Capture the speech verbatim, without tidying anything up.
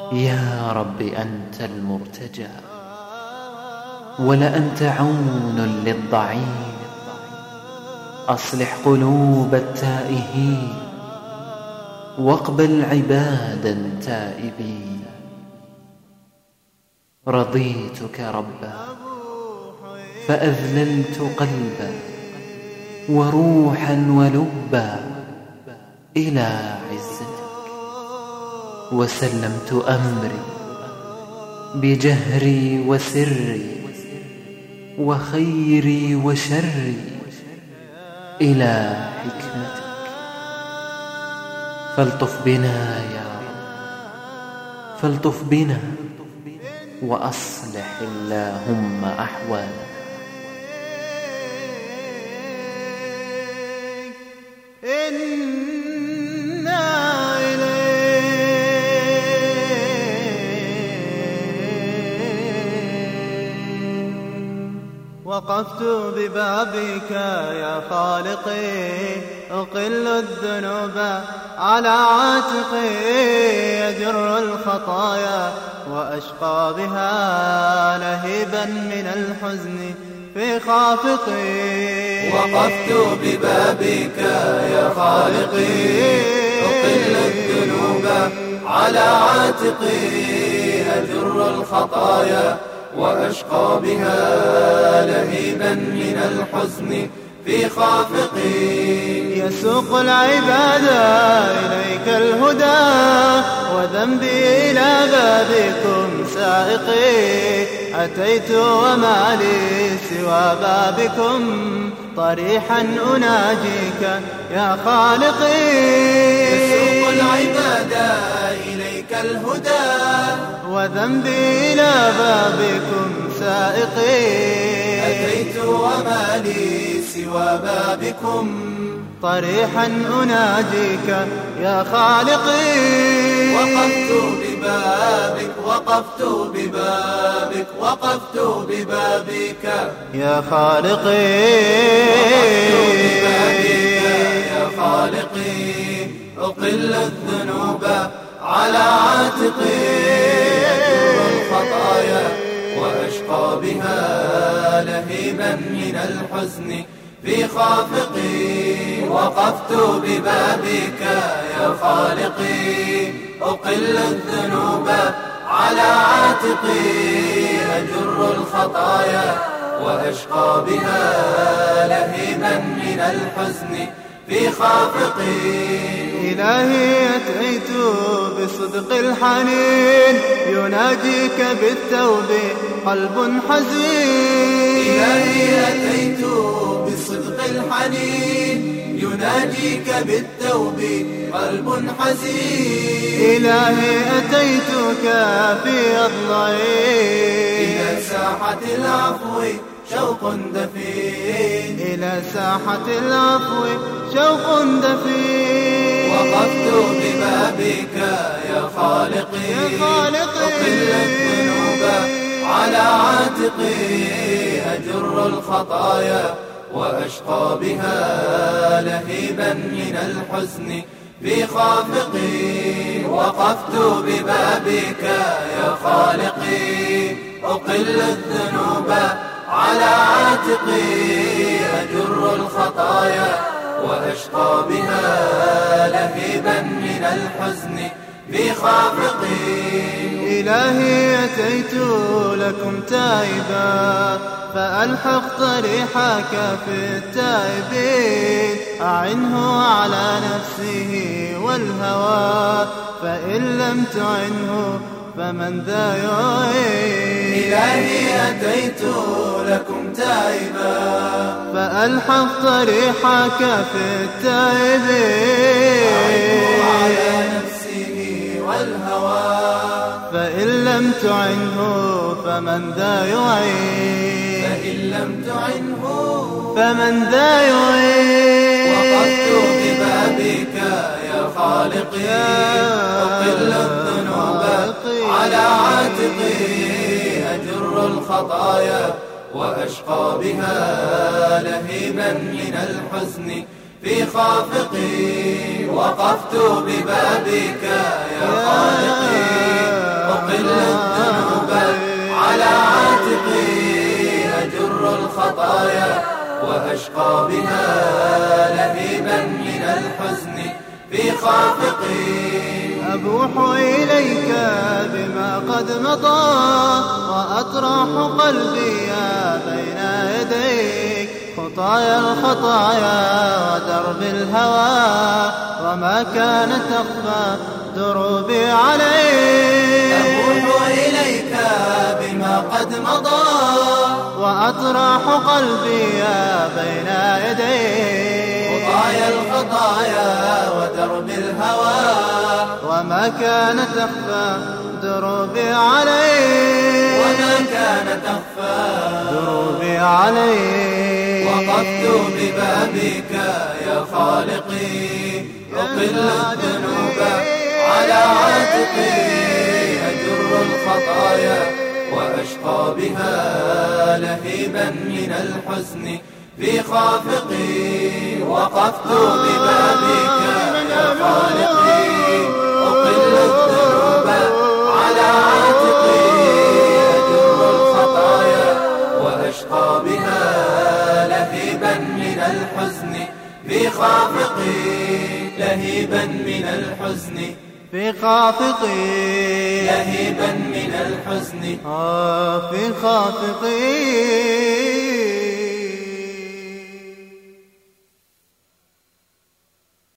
يا رب أنت المرتجى، ولأنت عون للضعيف. أصلح قلوب التائهين، واقبل عبادا تائبين. رضيتك ربا فأذللت قلبا وروحا ولبا إلى عزتك، وسلمت أمري بجهري وسري وخيري وشري إلى حكمتك. فالطف بنا يا رب، فالطف بنا وأصلح اللهم أحوالنا. وقفت ببابك يا خالقي، أقل الذنوب على عاتقي، يجر الخطايا وأشقى بها لهيبا من الحزن في خافقي. وقفت ببابك يا خالقي، أقل الذنوب على عاتقي، أجر الخطايا وأشقى بها لهيبا من الحزن في خافقي. يسوق العباد إليك الهدى، وذنبي إلى بابكم سائقي. أتيت وما لي سوى بابكم، طريحا أناجيك يا خالقي. يسوق العباد إليك الهدى، وذنبي إلى بابكم سائقي. أتيت وما لي سوى بابكم، طريحا أناجيك يا خالقي. وقفت ببابك، وقفت ببابك، وقفت ببابك يا خالقي. وقفت ببابك يا خالقي، أقل الذنوب على عاتقي، أجر الخطايا وأشقى بها لهيبا من الحزن في خافقي. وقفت ببابك يا خالقي، أقل الذنوب على عاتقي، أجر الخطايا وأشقى بها لهيبا من الحزن في خافقي. إلهي أتيت بصدق الحنين، يناجيك بالتوب قلب حزين. إلهي أتيت بصدق الحنين، يناجيك بالتوب قلب حزين. إلهي أتيتك في أضلعي، إلى ساحة العفو شوق دفين، إلى ساحة العفو شوق دفين. وقفت ببابك يا خالقي، أقل الذنوب على عاتقي، أجر الخطايا وأشقى بها لهيبا من الحزن في خافقي. وقفت ببابك يا خالقي، أقل الذنوب على عاتقي، أجر الخطايا وأشقى بها لهيبا من الحزن في خافقي. إلهي أتيت لكم تائبا، فألحق طريحك في التائبين. أعنه على نفسه والهوى، فإن لم تعنه فمن ذا يعين. إلهي أتيت لكم تائبا، فألحق طريحك في التائبين. أعنه على نفسه والهوى، فإن لم تعنه فمن ذا يعين. فإن لم تعنه فمن ذا يعين. وقفت ببابك يا خالقي، أقل الذنوب على عاتقي، أجر الخطايا وأشقى بها لهيبا من الحزن في خافقي. وقفت ببابك يا خالقي، أقل الذنوب على عاتقي أجر الخطايا وأشقى بها لهيبا من الحزن في خافقي. أبوح إليك بما قد مضى وأطرح قلبي بين يديك خطايا الخطايا ودرب الهوى وما كان تخفى دروبي عليك. أبوح إليك بما قد مضى وأطرح قلبي بين يديك خطايا الخطايا ودرب الهوى وما كان تخفى دروبي عليك وما كان تخفى دروبي عليك. وقفت ببابك يا خالقي أقل الذنوب على عاتقي أجر الخطايا وأشقى بها لهيبا من الحزن في خافقي. وقفت ببابك يا خالقي أقل الذنوب على عاتقي أجر الخطايا وأشقى بها لهيبا من الحزن في خافقي. لهيبا من الحزن في خافقي لهيبا من الحزن آه في خافقي.